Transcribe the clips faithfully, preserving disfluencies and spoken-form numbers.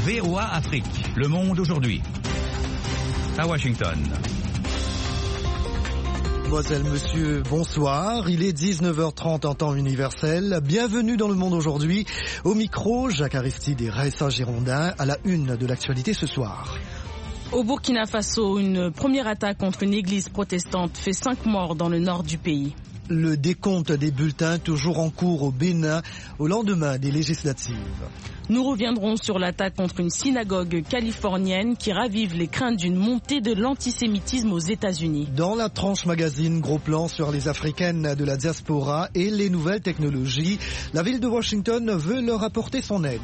V O A Afrique. Le monde aujourd'hui. À Washington. Mademoiselle, monsieur, bonsoir. Il est dix-neuf heures trente en temps universel. Bienvenue dans Le Monde aujourd'hui. Au micro, Jacques Aristide et Raissa Girondin à la une de l'actualité ce soir. Au Burkina Faso, une première attaque contre une église protestante fait cinq morts dans le nord du pays. Le décompte des bulletins toujours en cours au Bénin au lendemain des législatives. Nous reviendrons sur l'attaque contre une synagogue californienne qui ravive les craintes d'une montée de l'antisémitisme aux États-Unis. Dans la tranche magazine, gros plan sur les Africaines de la diaspora et les nouvelles technologies. La ville de Washington veut leur apporter son aide.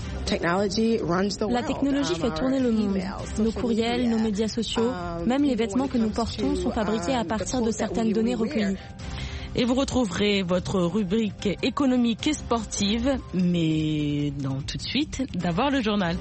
La technologie fait tourner le monde. Nos courriels, nos médias sociaux, même les vêtements que nous portons sont fabriqués à partir de certaines données recueillies. Et vous retrouverez votre rubrique économique et sportive, mais non, tout de suite, d'abord le journal.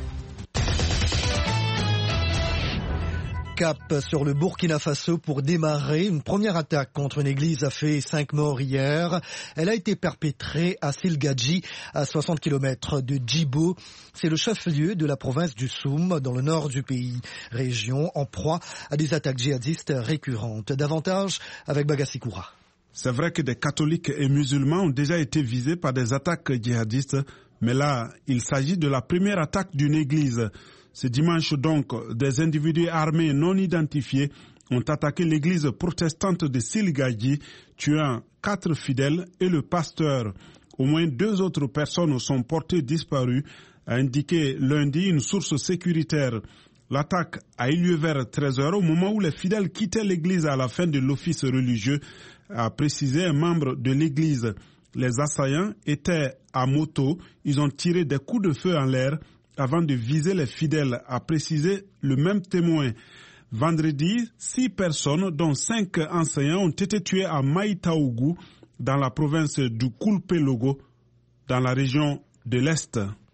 Cap sur le Burkina Faso pour démarrer. Une première attaque contre une église a fait cinq morts hier. Elle a été perpétrée à Silgadji, à soixante kilomètres de Djibo. C'est le chef-lieu de la province du Soum, dans le nord du pays. Région en proie à des attaques djihadistes récurrentes. Davantage avec Bagassi Koura. C'est vrai que des catholiques et musulmans ont déjà été visés par des attaques djihadistes, mais là, il s'agit de la première attaque d'une église. Ce dimanche donc, des individus armés non identifiés ont attaqué l'église protestante de Silgadji, tuant quatre fidèles et le pasteur. Au moins deux autres personnes sont portées disparues, a indiqué lundi une source sécuritaire. L'attaque a eu lieu vers treize heures, au moment où les fidèles quittaient l'église à la fin de l'office religieux, a précisé un membre de l'église. Les assaillants étaient à moto, ils ont tiré des coups de feu en l'air avant de viser les fidèles, a précisé le même témoin. Vendredi, six personnes, dont cinq enseignants, ont été tués à Maïtaougou, dans la province du Koulpe-Logo, dans la région de l'Est.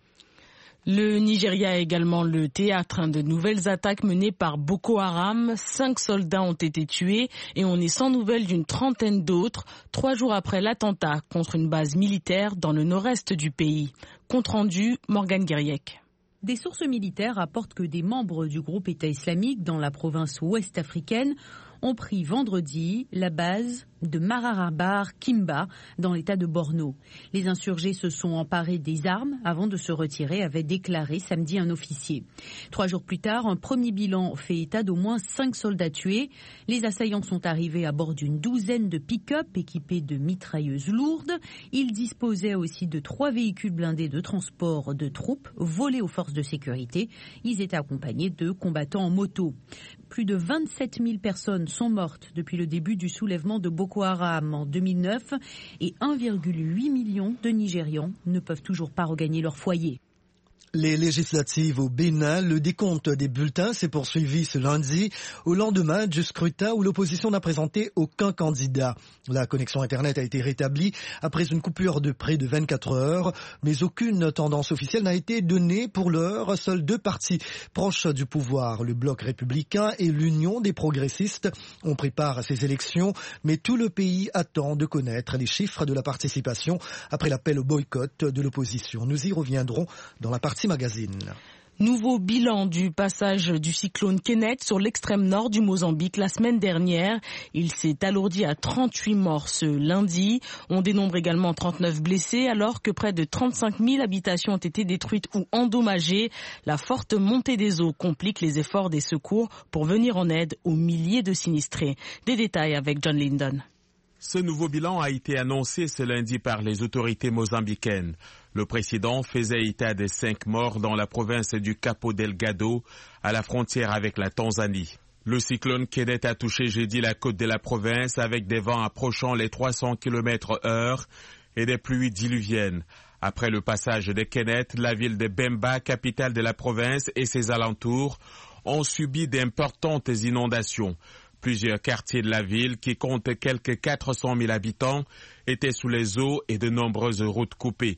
Le Nigeria est également le théâtre de nouvelles attaques menées par Boko Haram. Cinq soldats ont été tués et on est sans nouvelles d'une trentaine d'autres, trois jours après l'attentat contre une base militaire dans le nord-est du pays. Compte rendu, Morgane Guiriec. Des sources militaires rapportent que des membres du groupe État islamique dans la province ouest africaine ont pris vendredi la base de Mararabar Kimba dans l'état de Borno. Les insurgés se sont emparés des armes avant de se retirer, avait déclaré samedi un officier. Trois jours plus tard, un premier bilan fait état d'au moins cinq soldats tués. Les assaillants sont arrivés à bord d'une douzaine de pick-up équipés de mitrailleuses lourdes. Ils disposaient aussi de trois véhicules blindés de transport de troupes volés aux forces de sécurité. Ils étaient accompagnés de combattants en moto. Plus de vingt-sept mille personnes sont mortes depuis le début du soulèvement de Boko Haram en deux mille neuf et un virgule huit million de Nigérians ne peuvent toujours pas regagner leur foyer. Les législatives au Bénin, le décompte des bulletins s'est poursuivi ce lundi au lendemain du scrutin où l'opposition n'a présenté aucun candidat. La connexion Internet a été rétablie après une coupure de près de vingt-quatre heures, mais aucune tendance officielle n'a été donnée pour l'heure. Seuls deux partis proches du pouvoir, le Bloc républicain et l'Union des progressistes, ont pris part à ces élections, mais tout le pays attend de connaître les chiffres de la participation après l'appel au boycott de l'opposition. Nous y reviendrons dans la partie magazine. Nouveau bilan du passage du cyclone Kenneth sur l'extrême nord du Mozambique la semaine dernière. Il s'est alourdi à trente-huit morts ce lundi. On dénombre également trente-neuf blessés alors que près de trente-cinq mille habitations ont été détruites ou endommagées. La forte montée des eaux complique les efforts des secours pour venir en aide aux milliers de sinistrés. Des détails avec John Lyndon. Ce nouveau bilan a été annoncé ce lundi par les autorités mozambicaines. Le président faisait état de cinq morts dans la province du Cabo Delgado, à la frontière avec la Tanzanie. Le cyclone Kenneth a touché jeudi la côte de la province avec des vents approchant les trois cents kilomètres heure et des pluies diluviennes. Après le passage de Kenneth, la ville de Bemba, capitale de la province, et ses alentours ont subi d'importantes inondations. Plusieurs quartiers de la ville, qui comptent quelques quatre cent mille habitants, étaient sous les eaux et de nombreuses routes coupées.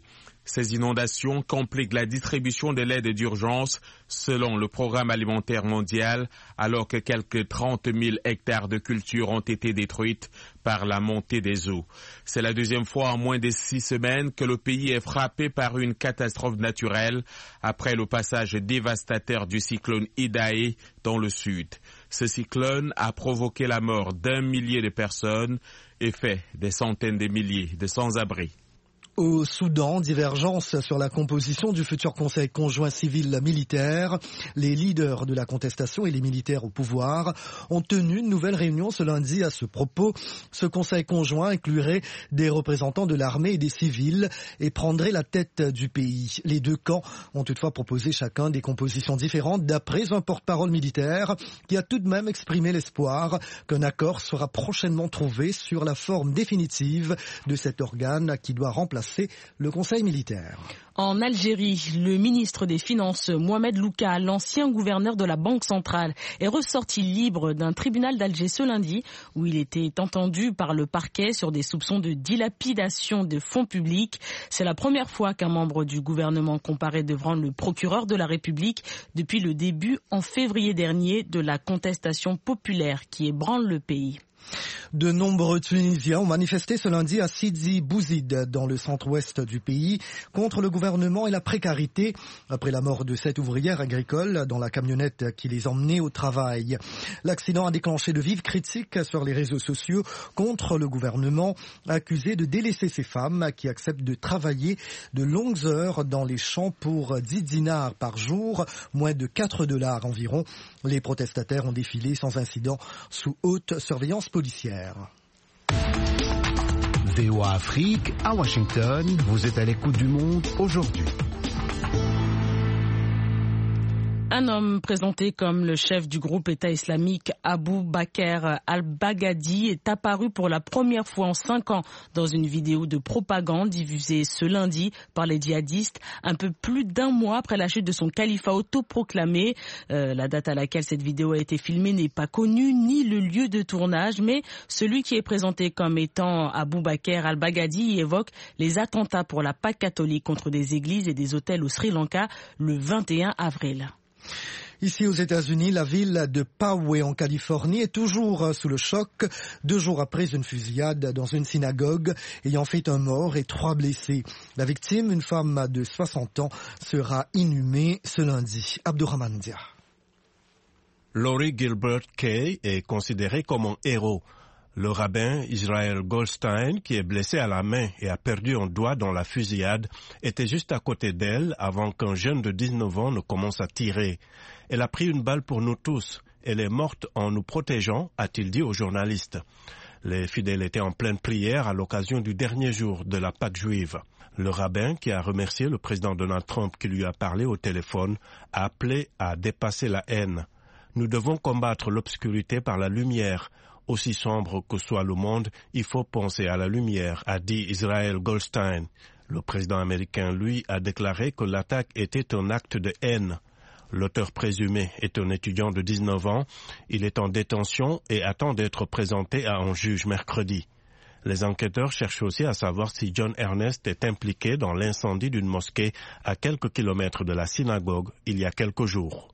Ces inondations compliquent la distribution de l'aide d'urgence selon le Programme alimentaire mondial, alors que quelques trente mille hectares de cultures ont été détruites par la montée des eaux. C'est la deuxième fois en moins de six semaines que le pays est frappé par une catastrophe naturelle après le passage dévastateur du cyclone Idai dans le sud. Ce cyclone a provoqué la mort d'un millier de personnes et fait des centaines de milliers de sans-abri. Au Soudan, divergence sur la composition du futur Conseil conjoint civil-militaire. Les leaders de la contestation et les militaires au pouvoir ont tenu une nouvelle réunion ce lundi à ce propos. Ce Conseil conjoint inclurait des représentants de l'armée et des civils et prendrait la tête du pays. Les deux camps ont toutefois proposé chacun des compositions différentes d'après un porte-parole militaire qui a tout de même exprimé l'espoir qu'un accord sera prochainement trouvé sur la forme définitive de cet organe qui doit remplacer le Conseil militaire. En Algérie, le ministre des Finances, Mohamed Louka, l'ancien gouverneur de la Banque centrale, est ressorti libre d'un tribunal d'Alger ce lundi où il était entendu par le parquet sur des soupçons de dilapidation de fonds publics. C'est la première fois qu'un membre du gouvernement comparaît devant le procureur de la République depuis le début en février dernier de la contestation populaire qui ébranle le pays. De nombreux Tunisiens ont manifesté ce lundi à Sidi Bouzid, dans le centre-ouest du pays, contre le gouvernement et la précarité, après la mort de sept ouvrières agricoles dans la camionnette qui les emmenait au travail. L'accident a déclenché de vives critiques sur les réseaux sociaux contre le gouvernement, accusé de délaisser ces femmes qui acceptent de travailler de longues heures dans les champs pour dix dinars par jour, moins de quatre dollars environ. Les protestataires ont défilé sans incident sous haute surveillance policière. V O A Afrique, à Washington, vous êtes à l'écoute du monde aujourd'hui. Un homme présenté comme le chef du groupe État islamique Abou Bakr al-Baghdadi est apparu pour la première fois en cinq ans dans une vidéo de propagande diffusée ce lundi par les djihadistes, un peu plus d'un mois après la chute de son califat autoproclamé. Euh, la date à laquelle cette vidéo a été filmée n'est pas connue, ni le lieu de tournage, mais celui qui est présenté comme étant Abou Bakr al-Baghdadi évoque les attentats pour la Pâque catholique contre des églises et des hôtels au Sri Lanka le vingt et un avril. Ici aux États-Unis, la ville de Poway en Californie est toujours sous le choc, deux jours après une fusillade dans une synagogue ayant fait un mort et trois blessés. La victime, une femme de soixante ans, sera inhumée ce lundi. Abdurrahman Dia. Laurie Gilbert Kay est considéré comme un héros. Le rabbin Israel Goldstein, qui est blessé à la main et a perdu un doigt dans la fusillade, était juste à côté d'elle avant qu'un jeune de dix-neuf ans ne commence à tirer. Elle a pris une balle pour nous tous. Elle est morte en nous protégeant, a-t-il dit aux journalistes. Les fidèles étaient en pleine prière à l'occasion du dernier jour de la Pâque juive. Le rabbin, qui a remercié le président Donald Trump qui lui a parlé au téléphone, a appelé à dépasser la haine. Nous devons combattre l'obscurité par la lumière. Aussi sombre que soit le monde, il faut penser à la lumière, a dit Israel Goldstein. Le président américain, lui, a déclaré que l'attaque était un acte de haine. L'auteur présumé est un étudiant de dix-neuf ans. Il est en détention et attend d'être présenté à un juge mercredi. Les enquêteurs cherchent aussi à savoir si John Ernest est impliqué dans l'incendie d'une mosquée à quelques kilomètres de la synagogue il y a quelques jours.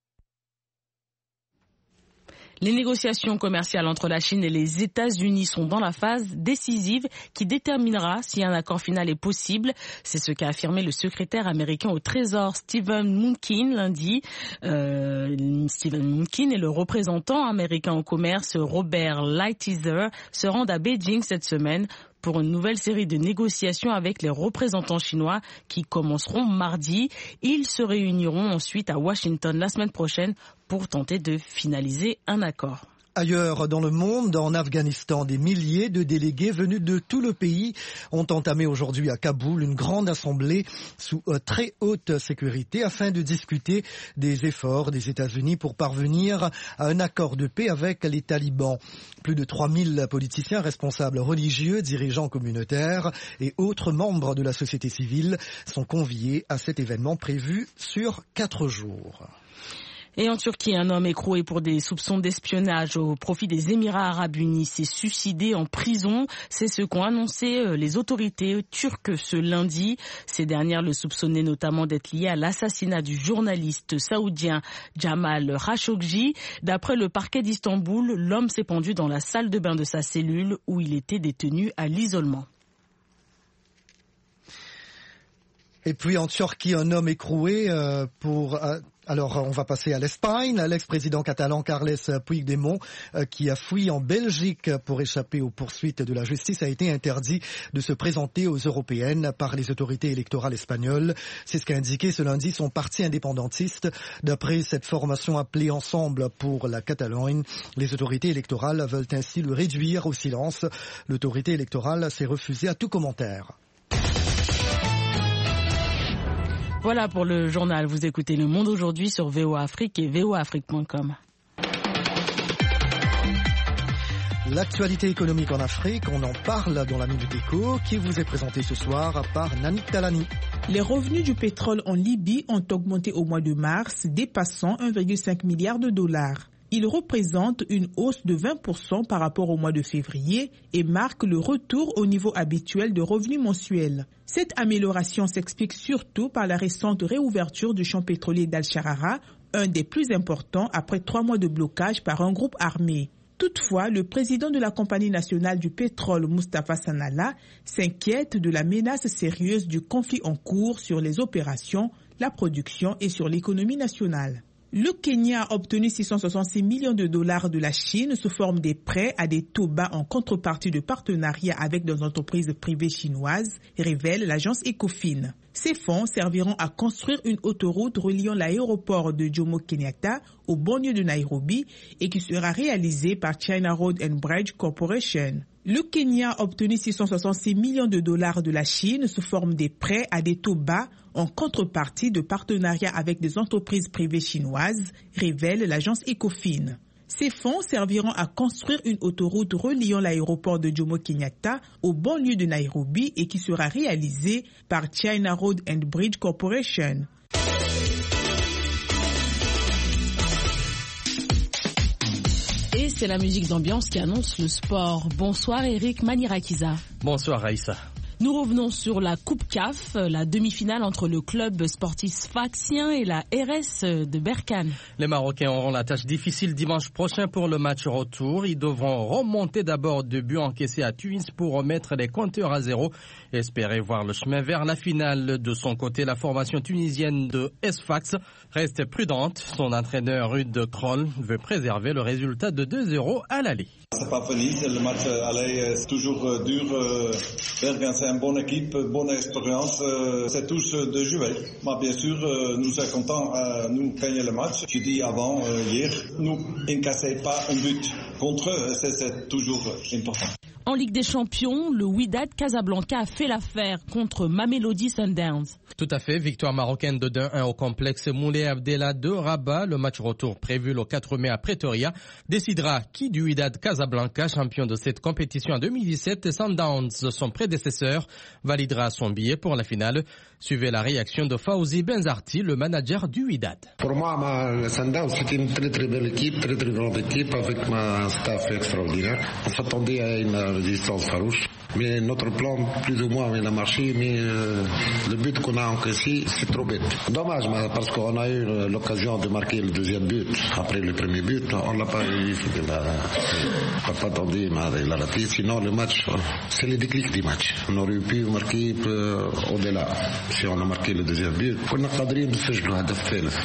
Les négociations commerciales entre la Chine et les États-Unis sont dans la phase décisive qui déterminera si un accord final est possible. C'est ce qu'a affirmé le secrétaire américain au Trésor Steven Mnuchin lundi. Euh, Steven Mnuchin et le représentant américain au commerce Robert Lighthizer se rendent à Beijing cette semaine pour une nouvelle série de négociations avec les représentants chinois qui commenceront mardi. Ils se réuniront ensuite à Washington la semaine prochaine pour tenter de finaliser un accord. Ailleurs dans le monde, en Afghanistan, des milliers de délégués venus de tout le pays ont entamé aujourd'hui à Kaboul une grande assemblée sous très haute sécurité afin de discuter des efforts des États-Unis pour parvenir à un accord de paix avec les talibans. Plus de trois mille politiciens, responsables religieux, dirigeants communautaires et autres membres de la société civile sont conviés à cet événement prévu sur quatre jours. Et en Turquie, un homme écroué pour des soupçons d'espionnage au profit des Émirats arabes unis s'est suicidé en prison. C'est ce qu'ont annoncé les autorités turques ce lundi. Ces dernières le soupçonnaient notamment d'être lié à l'assassinat du journaliste saoudien Jamal Khashoggi. D'après le parquet d'Istanbul, l'homme s'est pendu dans la salle de bain de sa cellule où il était détenu à l'isolement. Et puis en Turquie, un homme écroué euh, pour... Euh, alors on va passer à l'Espagne. L'ex-président catalan Carles Puigdemont, euh, qui a fui en Belgique pour échapper aux poursuites de la justice, a été interdit de se présenter aux européennes par les autorités électorales espagnoles. C'est ce qu'a indiqué ce lundi son parti indépendantiste. D'après cette formation appelée Ensemble pour la Catalogne, les autorités électorales veulent ainsi le réduire au silence. L'autorité électorale s'est refusée à tout commentaire. Voilà pour le journal. Vous écoutez Le Monde aujourd'hui sur V O A Afrique et V O A Afrique point com. L'actualité économique en Afrique, on en parle dans la Minute Éco qui vous est présentée ce soir par Nanik Talani. Les revenus du pétrole en Libye ont augmenté au mois de mars, dépassant un virgule cinq milliard de dollars. Il représente une hausse de vingt pour cent par rapport au mois de février et marque le retour au niveau habituel de revenus mensuels. Cette amélioration s'explique surtout par la récente réouverture du champ pétrolier d'Al-Sharara, un des plus importants après trois mois de blocage par un groupe armé. Toutefois, le président de la Compagnie nationale du pétrole, Mustapha Sanalla, s'inquiète de la menace sérieuse du conflit en cours sur les opérations, la production et sur l'économie nationale. Le Kenya a obtenu six cent soixante-six millions de dollars de la Chine sous forme des prêts à des taux bas en contrepartie de partenariats avec des entreprises privées chinoises, révèle l'agence Ecofin. Ces fonds serviront à construire une autoroute reliant l'aéroport de Jomo Kenyatta au banlieue de Nairobi et qui sera réalisée par China Road and Bridge Corporation. Le Kenya a obtenu six cent soixante-six millions de dollars de la Chine sous forme des prêts à des taux bas en contrepartie de partenariats avec des entreprises privées chinoises, révèle l'agence Ecofin. Ces fonds serviront à construire une autoroute reliant l'aéroport de Jomo Kenyatta au banlieue de Nairobi et qui sera réalisée par China Road and Bridge Corporation. Et c'est la musique d'ambiance qui annonce le sport. Bonsoir Eric Manirakiza. Bonsoir Raïssa. Nous revenons sur la Coupe C A F, la demi-finale entre le club sportif Sfaxien et la R S de Berkane. Les Marocains auront la tâche difficile dimanche prochain pour le match retour. Ils devront remonter d'abord deux buts encaissés à Tunis pour remettre les compteurs à zéro et espérer voir le chemin vers la finale. De son côté, la formation tunisienne de Sfax reste prudente. Son entraîneur Ruud Krol veut préserver le résultat de deux zéro à l'aller. C'est pas fini, le match aller c'est toujours dur. Berkane c'est une bonne équipe, bonne expérience. C'est tous de jouer. Mais bien sûr, nous sommes contents de nous gagner le match. Je dis avant hier, nous n'encassez pas un but contre eux, c'est, c'est toujours important. En Ligue des Champions, le Wydad Casablanca a fait l'affaire contre Mamelodi Sundowns. Tout à fait, victoire marocaine de deux un au complexe Moulay Abdellah de Rabat. Le match retour prévu le quatre mai à Pretoria décidera qui du Wydad Casablanca, champion de cette compétition en deux mille dix-sept, et Sundowns, son prédécesseur, validera son billet pour la finale. Suivez la réaction de Fawzi Benzarti, le manager du Wydad. Pour moi, ma Sundowns, c'est une très très belle équipe, très très grande équipe avec un staff extraordinaire. On s'attendait à une résistance farouche. Mais notre plan, plus ou moins, il a marché, mais euh, le but qu'on a encaissé, c'est trop bête. Dommage, parce qu'on a eu l'occasion de marquer le deuxième but. Après le premier but, on l'a pas eu. Il n'a pas attendu, il a raté. Sinon, le match, c'est le déclic du match. On aurait pu marquer euh, au-delà. Si on a marqué le deuxième but, on a cadré le sejlo hadaf thalith.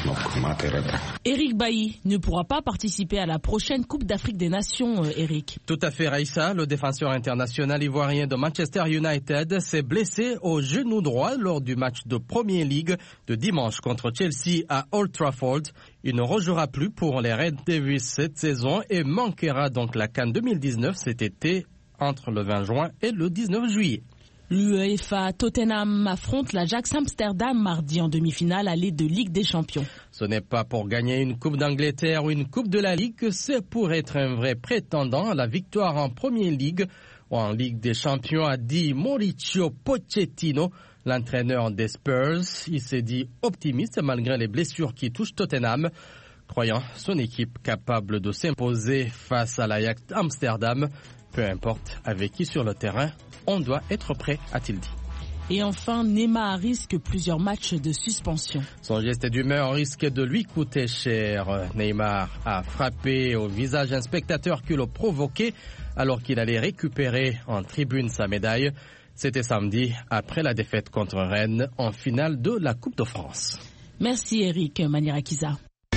Eric Bailly ne pourra pas participer à la prochaine Coupe d'Afrique des Nations, euh, Eric. Tout à fait, Raïssa. Le défenseur international ivoirien de Manchester United s'est blessé au genou droit lors du match de Premier League de dimanche contre Chelsea à Old Trafford. Il ne rejouera plus pour les Red Devils cette saison et manquera donc la CAN deux mille dix-neuf cet été entre le vingt juin et le dix-neuf juillet. L'UEFA Tottenham affronte l'Ajax Amsterdam mardi en demi-finale allée de Ligue des Champions. Ce n'est pas pour gagner une Coupe d'Angleterre ou une Coupe de la Ligue, c'est pour être un vrai prétendant à la victoire en Premier League ou en Ligue des Champions, a dit Mauricio Pochettino, l'entraîneur des Spurs. Il s'est dit optimiste malgré les blessures qui touchent Tottenham. croyant son équipe capable de s'imposer face à l'Ajax Amsterdam. Peu importe avec qui sur le terrain, on doit être prêt, a-t-il dit. Et enfin, Neymar risque plusieurs matchs de suspension. Son geste d'humeur risque de lui coûter cher. Neymar a frappé au visage un spectateur qui l'a provoqué alors qu'il allait récupérer en tribune sa médaille. C'était samedi après la défaite contre Rennes en finale de la Coupe de France. Merci Eric Manierakiza.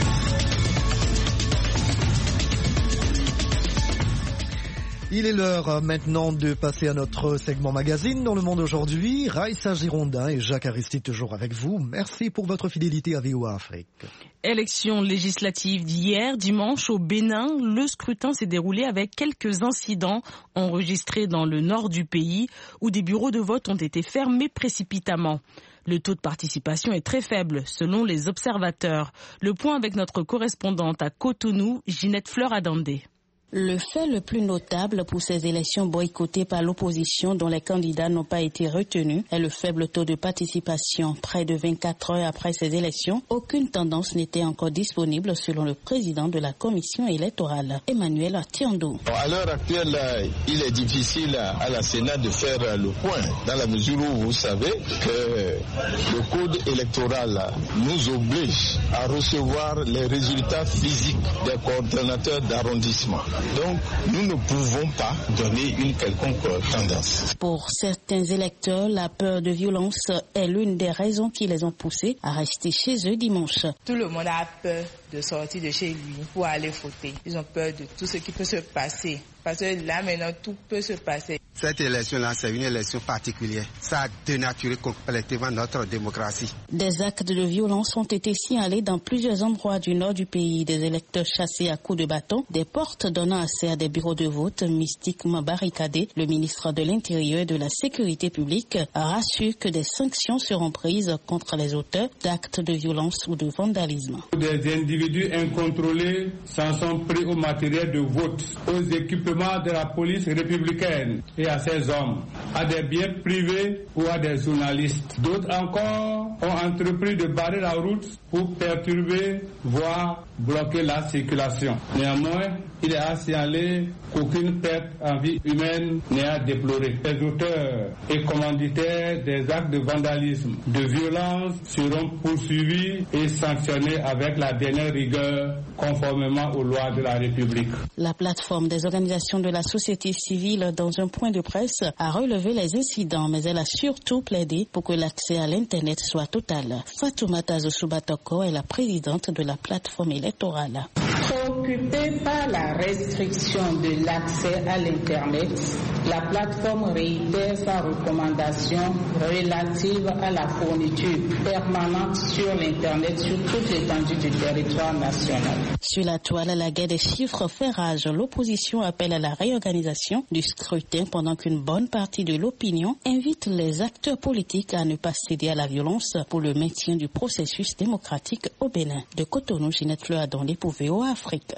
Il est l'heure maintenant de passer à notre segment magazine dans le monde aujourd'hui. Raïssa Girondin et Jacques Aristide toujours avec vous. Merci pour votre fidélité à V O A Afrique. Élection législative d'hier, dimanche au Bénin. Le scrutin s'est déroulé avec quelques incidents enregistrés dans le nord du pays où des bureaux de vote ont été fermés précipitamment. Le taux de participation est très faible selon les observateurs. Le point avec notre correspondante à Cotonou, Ginette Fleur-Adandé. Le fait le plus notable pour ces élections boycottées par l'opposition dont les candidats n'ont pas été retenus est le faible taux de participation. Près de vingt-quatre heures après ces élections, aucune tendance n'était encore disponible selon le président de la commission électorale, Emmanuel Atiando. À l'heure actuelle, il est difficile à la Sénat de faire le point dans la mesure où vous savez que le code électoral nous oblige à recevoir les résultats physiques des coordonnateurs d'arrondissement. Donc, nous ne pouvons pas donner une quelconque tendance. Pour certains électeurs, la peur de violence est l'une des raisons qui les ont poussés à rester chez eux dimanche. Tout le monde a peur de sortir de chez lui pour aller voter. Ils ont peur de tout ce qui peut se passer. Parce que là, maintenant, tout peut se passer. Cette élection-là, c'est une élection particulière. Ça a dénaturé complètement notre démocratie. Des actes de violence ont été signalés dans plusieurs endroits du nord du pays. Des électeurs chassés à coups de bâton, des portes donnant accès à des bureaux de vote mystiquement barricadés. Le ministre de l'Intérieur et de la Sécurité publique rassure que des sanctions seront prises contre les auteurs d'actes de violence ou de vandalisme. Des individus incontrôlés s'en sont pris au matériel de vote, aux équipements de la police républicaine et à ses hommes, à des biens privés ou à des journalistes. D'autres encore ont entrepris de barrer la route pour perturber, voire bloquer la circulation. Néanmoins, il est à signaler qu'aucune perte en vie humaine n'est à déplorer. Les auteurs et commanditaires des actes de vandalisme, de violence seront poursuivis et sanctionnés avec la dernière rigueur conformément aux lois de la République. La plateforme des organisations de la société civile dans un point de presse a relevé les incidents, mais elle a surtout plaidé pour que l'accès à l'Internet soit total. Fatoumata Zosubatoko est la présidente de la plateforme électorale. Préoccupée par la restriction de l'accès à l'Internet, la plateforme réitère sa recommandation relative à la fourniture permanente sur l'Internet sur toute l'étendue du territoire national. Sur la toile, la guerre des chiffres fait rage. L'opposition appelle à la réorganisation du scrutin pendant qu'une bonne partie de l'opinion invite les acteurs politiques à ne pas céder à la violence pour le maintien du processus démocratique au Bénin. De Cotonou, Ginette Fleur-Adandé pour V O A Afrique.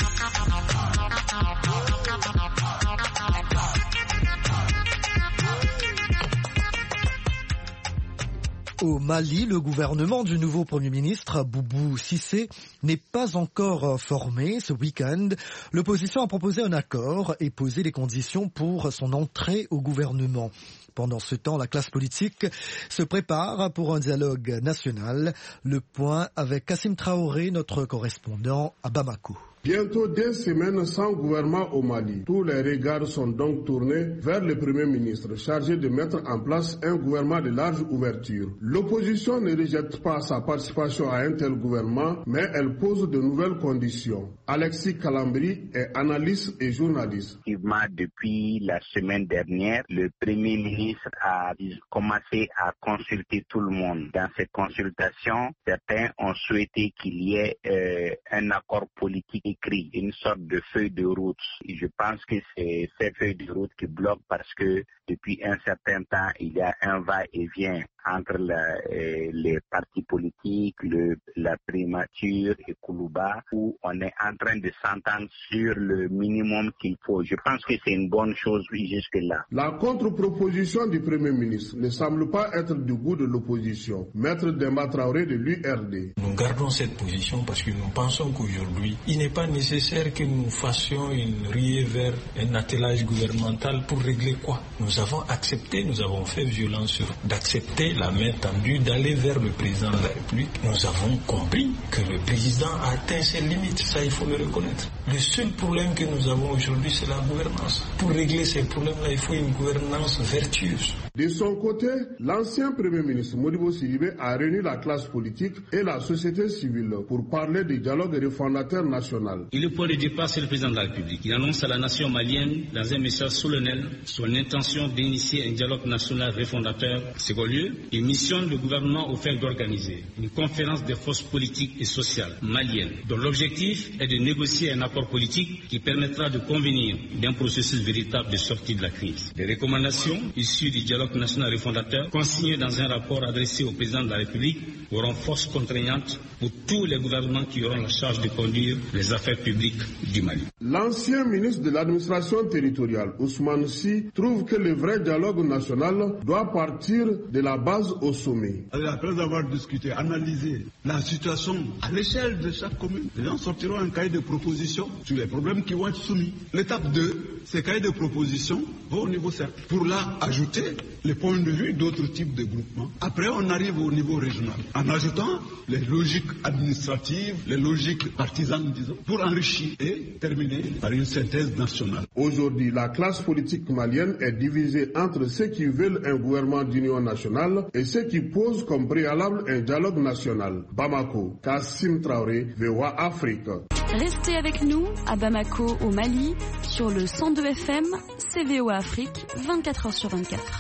Au Mali, le gouvernement du nouveau Premier ministre, Boubou Cissé, n'est pas encore formé. Ce week-end, l'opposition a proposé un accord et posé les conditions pour son entrée au gouvernement. Pendant ce temps, la classe politique se prépare pour un dialogue national. Le point avec Kassim Traoré, notre correspondant à Bamako. Bientôt deux semaines sans gouvernement au Mali. Tous les regards sont donc tournés vers le Premier ministre, chargé de mettre en place un gouvernement de large ouverture. L'opposition ne rejette pas sa participation à un tel gouvernement, mais elle pose de nouvelles conditions. Alexis Kalambri est analyste et journaliste. Depuis la semaine dernière, le Premier ministre a commencé à consulter tout le monde. Dans ces consultations, certains ont souhaité qu'il y ait euh, un accord politique écrit, une sorte de feuille de route. Et je pense que c'est cette feuille de route qui bloque parce que depuis un certain temps, il y a un va-et-vient entre la, euh, les partis politiques, le, la primature et Koulouba, où on est en train de s'entendre sur le minimum qu'il faut. Je pense que c'est une bonne chose jusque-là. La contre-proposition du Premier ministre ne semble pas être du goût de l'opposition. Maître Demba Traoré de l'U R D. Nous gardons cette position parce que nous pensons qu'aujourd'hui, il n'est pas nécessaire que nous fassions une ruée vers un attelage gouvernemental pour régler quoi? Nous avons accepté, nous avons fait violence sur d'accepter la main tendue, d'aller vers le président de la République. Nous avons compris que le président a atteint ses limites, ça il faut le reconnaître. Le seul problème que nous avons aujourd'hui, c'est la gouvernance. Pour régler ces problèmes-là, il faut une gouvernance vertueuse. De son côté, l'ancien Premier ministre Modibo Sidibé a réuni la classe politique et la société civile pour parler du dialogue refondateur national. Et le point de départ, c'est le président de la République. Il annonce à la nation malienne, dans un message solennel, son intention d'initier un dialogue national refondateur. Second lieu, il missionne le gouvernement au fait d'organiser une conférence des forces politiques et sociales maliennes, dont l'objectif est de négocier un accord politique qui permettra de convenir d'un processus véritable de sortie de la crise. Les recommandations issues du dialogue national refondateur, consignées dans un rapport adressé au président de la République, auront force contraignante pour tous les gouvernements qui auront la charge de conduire les affaires publiques du Mali. L'ancien ministre de l'administration territoriale, Ousmane Sy, trouve que le vrai dialogue national doit partir de la base au sommet. Après avoir discuté, analysé la situation à l'échelle de chaque commune, les gens sortiront un cahier de propositions sur les problèmes qui vont être soumis. L'étape deux, ces cahiers de propositions vont au niveau cercle. Pour là, ajouter les points de vue d'autres types de groupements. Après, on arrive au niveau régional, en ajoutant les logiques administratives, les logiques partisanes, disons, pour enrichir et terminer par une synthèse nationale. Aujourd'hui, la classe politique malienne est divisée entre ceux qui veulent un gouvernement d'union nationale et ceux qui posent comme préalable un dialogue national. Bamako, Kassim Traoré, V O A Afrique. Restez avec nous à Bamako, au Mali, sur le cent deux F M, C V O A Afrique, vingt-quatre heures sur vingt-quatre.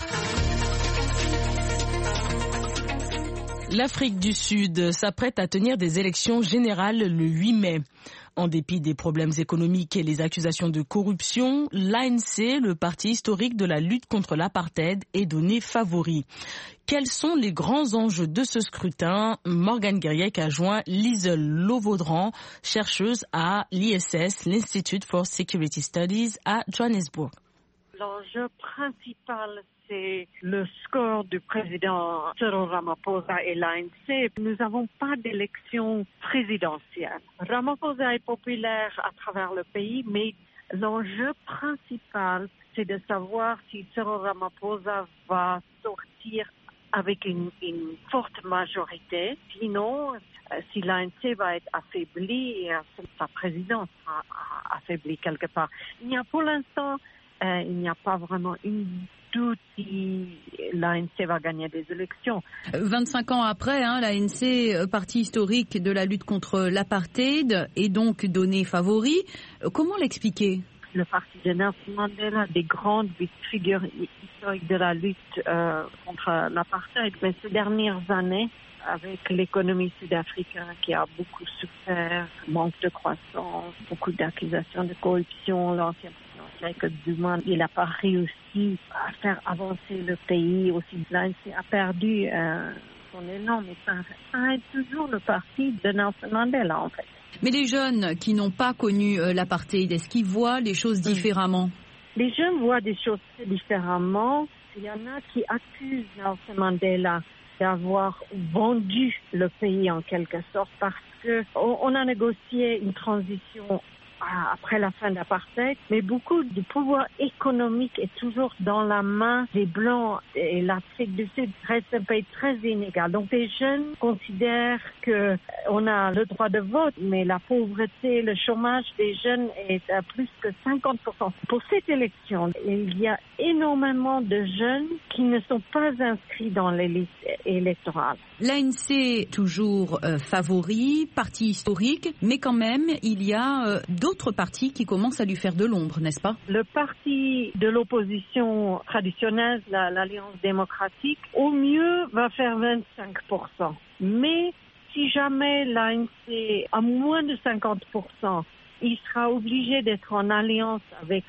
L'Afrique du Sud s'apprête à tenir des élections générales le huit mai. En dépit des problèmes économiques et les accusations de corruption, l'A N C, le parti historique de la lutte contre l'apartheid, est donné favori. Quels sont les grands enjeux de ce scrutin? Morgane Guériec a joint Liesel Lovaudran, chercheuse à l'I S S, l'Institute for Security Studies à Johannesburg. L'enjeu principal, c'est le score du président Cyril Ramaphosa et l'A N C. Nous n'avons pas d'élection présidentielle. Ramaphosa est populaire à travers le pays, mais l'enjeu principal, c'est de savoir si Cyril Ramaphosa va sortir avec une, une forte majorité. Sinon, si l'A N C va être affaibli, sa présidence sera affaiblie quelque part. Il n'y a pour l'instant, euh, il n'y a pas vraiment une doute si l'A N C va gagner des élections. vingt-cinq ans après, hein, l'A N C, parti historique de la lutte contre l'apartheid, est donc donné favori. Comment l'expliquer? Le parti de Nelson Mandela, des grandes figures historiques de la lutte euh, contre l'apartheid, mais ces dernières années, avec l'économie sud-africaine qui a beaucoup souffert, manque de croissance, beaucoup d'accusations de corruption, l'ancien Jacob Zuma, il n'a pas réussi à faire avancer le pays. Aussi, l'A N C a perdu euh, son élan, mais ça, ça est toujours le parti de Nelson Mandela, en fait. Mais les jeunes qui n'ont pas connu euh, l'apartheid, est-ce qu'ils voient les choses différemment? Les jeunes voient des choses différemment. Il y en a qui accusent Nelson Mandela d'avoir vendu le pays en quelque sorte parce qu'on a négocié une transition après la fin de l'apartheid, mais beaucoup du pouvoir économique est toujours dans la main des Blancs et l'Afrique du Sud reste un pays très inégal. Donc les jeunes considèrent qu'on a le droit de vote, mais la pauvreté, le chômage des jeunes est à plus que cinquante pour cent. Pour cette élection, il y a énormément de jeunes qui ne sont pas inscrits dans les listes électorales. L'A N C toujours euh, favori, parti historique, mais quand même il y a euh, d'autres partis qui commencent à lui faire de l'ombre, n'est-ce pas? Le parti de l'opposition traditionnelle, la, l'Alliance démocratique, au mieux va faire vingt-cinq pour cent. Mais si jamais l'A N C a moins de cinquante pour cent, il sera obligé d'être en alliance avec la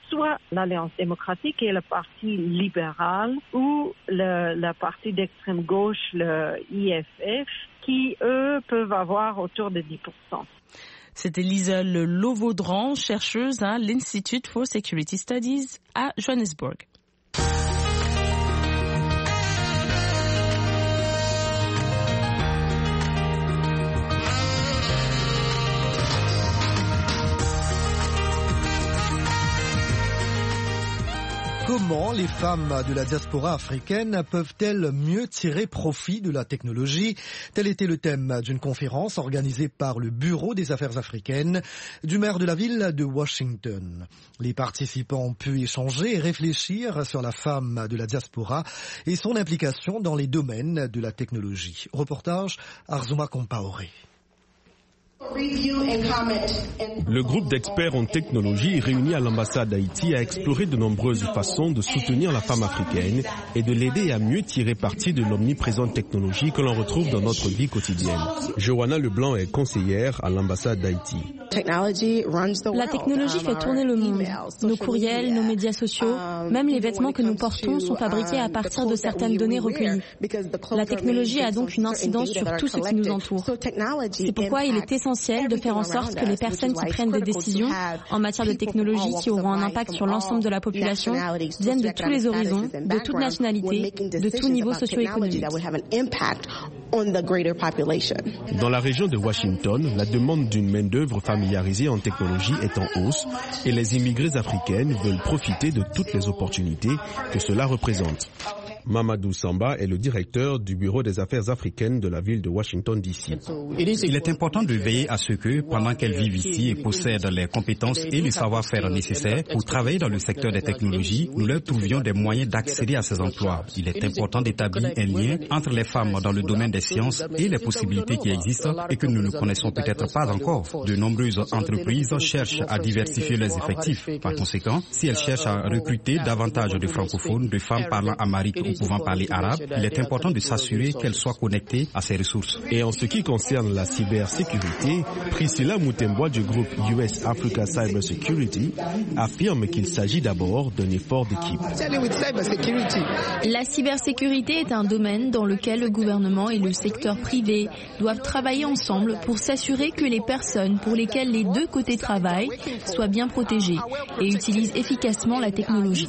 soit l'Alliance démocratique et le Parti libéral ou le, le parti d'extrême gauche, le I F F, qui, eux, peuvent avoir autour de dix pour cent. C'était Liesel Lovaudran, chercheuse à l'Institute for Security Studies à Johannesburg. Comment les femmes de la diaspora africaine peuvent-elles mieux tirer profit de la technologie? Tel était le thème d'une conférence organisée par le Bureau des Affaires africaines du maire de la ville de Washington. Les participants ont pu échanger et réfléchir sur la femme de la diaspora et son implication dans les domaines de la technologie. Reportage Arzuma Compaoré. Le groupe d'experts en technologie réuni à l'ambassade d'Haïti a exploré de nombreuses façons de soutenir la femme africaine et de l'aider à mieux tirer parti de l'omniprésente technologie que l'on retrouve dans notre vie quotidienne. Johanna Leblanc est conseillère à l'ambassade d'Haïti. La technologie fait tourner le monde. Nos courriels, nos médias sociaux, même les vêtements que nous portons sont fabriqués à partir de certaines données recueillies. La technologie a donc une incidence sur tout ce qui nous entoure. C'est pourquoi il est essentiel de faire en sorte que les personnes qui prennent des décisions en matière de technologie qui auront un impact sur l'ensemble de la population viennent de tous les horizons, de toute nationalité, de tout niveau socio-économique. Dans la région de Washington, la demande d'une main-d'œuvre familiarisée en technologie est en hausse et les immigrés africaines veulent profiter de toutes les opportunités que cela représente. Mamadou Samba est le directeur du Bureau des Affaires africaines de la ville de Washington D C. Il est important de veiller à ce que, pendant qu'elles vivent ici et possèdent les compétences et le savoir-faire nécessaires pour travailler dans le secteur des technologies, nous leur trouvions des moyens d'accéder à ces emplois. Il est important d'établir un lien entre les femmes dans le domaine des sciences et les possibilités qui existent et que nous ne connaissons peut-être pas encore. De nombreuses entreprises cherchent à diversifier leurs effectifs. Par conséquent, si elles cherchent à recruter davantage de francophones, de femmes parlant amharique ou pouvant parler arabe, il est important de s'assurer qu'elles soient connectées à ces ressources. Et en ce qui concerne la cybersécurité, Priscilla Mutemboa du groupe U S Africa Cyber Security affirme qu'il s'agit d'abord d'un effort d'équipe. La cybersécurité est un domaine dans lequel le gouvernement et le secteur privé doivent travailler ensemble pour s'assurer que les personnes pour lesquelles les deux côtés travaillent soient bien protégées et utilisent efficacement la technologie.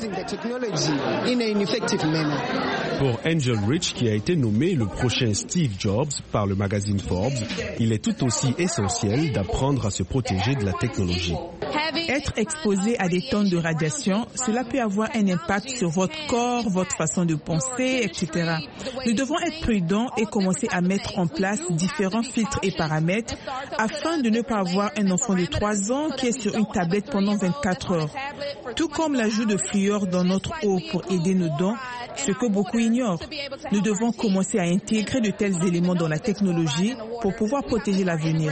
Pour Angel Rich, qui a été nommé le prochain Steve Jobs par le magazine Forbes, il est tout aussi essentiel d'apprendre à se protéger de la technologie. Être exposé à des tonnes de radiation, cela peut avoir un impact sur votre corps, votre façon de penser, et cetera. Nous devons être prudents et commencer à mettre en place différents filtres et paramètres afin de ne pas avoir un enfant de trois ans qui est sur une tablette pendant vingt-quatre heures. Tout comme l'ajout de fluor dans notre eau pour aider nos dents, ce que beaucoup ignorent. Nous devons commencer à intégrer de tels éléments dans la technologie pour pouvoir protéger l'avenir.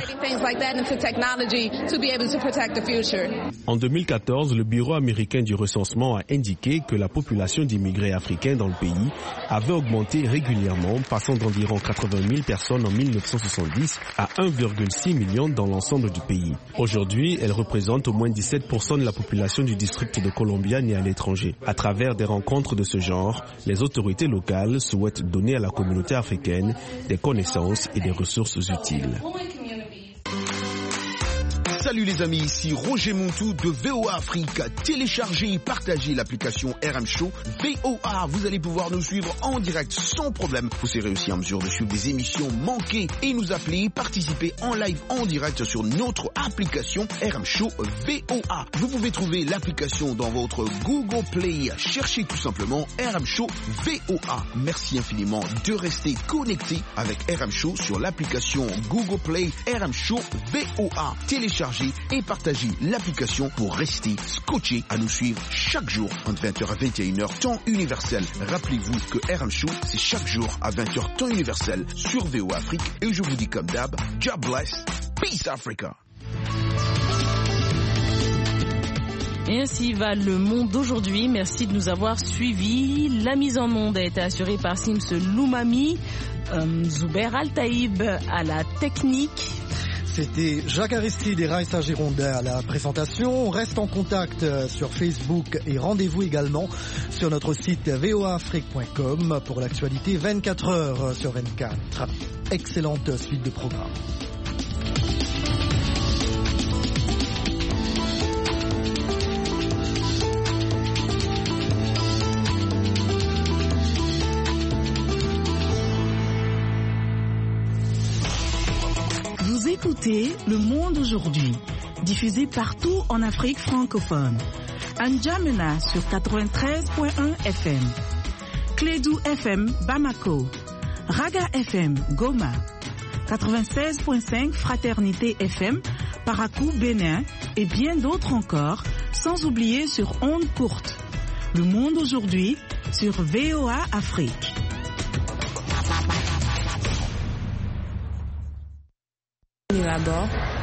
En deux mille quatorze, le Bureau américain du recensement a indiqué que la population d'immigrés africains dans le pays avait augmenté régulièrement, passant d'environ quatre-vingt mille personnes en mille neuf cent soixante-dix à un virgule six million dans l'ensemble du pays. Aujourd'hui, elle représente au moins dix-sept pour cent de la population du district de Columbia née à l'étranger. À travers des rencontres de ce genre, les autorités locales souhaitent donner à la communauté africaine des connaissances et des ressources utiles. Salut les amis, ici Roger Montou de V O A Afrique. Téléchargez et partagez l'application R M Show V O A. Vous allez pouvoir nous suivre en direct sans problème. Vous serez aussi en mesure de suivre des émissions manquées et nous appeler, participer en live en direct sur notre application R M Show V O A. Vous pouvez trouver l'application dans votre Google Play. Cherchez tout simplement R M Show V O A. Merci infiniment de rester connecté avec R M Show sur l'application Google Play R M Show V O A. Téléchargez et partagez l'application pour rester scotché à nous suivre chaque jour entre vingt heures à vingt et une heures temps universel. Rappelez-vous que R M Show c'est chaque jour à vingt heures temps universel sur V O Afrique et je vous dis comme d'hab, God bless, peace Africa. Et ainsi va le monde d'aujourd'hui. Merci de nous avoir suivis. La mise en onde a été assurée par Sims Loumami, euh, Zuber Al-Taïb à la technique. C'était Jacques Aristide et Raissa Gironda à la présentation. On reste en contact sur Facebook et rendez-vous également sur notre site v o a afrique point com pour l'actualité vingt-quatre heures sur vingt-quatre. Excellente suite de programmes. Vous écoutez Le Monde aujourd'hui, diffusé partout en Afrique francophone. À N'Djamena sur quatre-vingt-treize point un F M, Clédou F M Bamako, Raga F M Goma, quatre-vingt-seize point cinq Fraternité F M Parakou Bénin et bien d'autres encore, sans oublier sur ondes courtes. Le Monde aujourd'hui sur V O A Afrique. D'abord.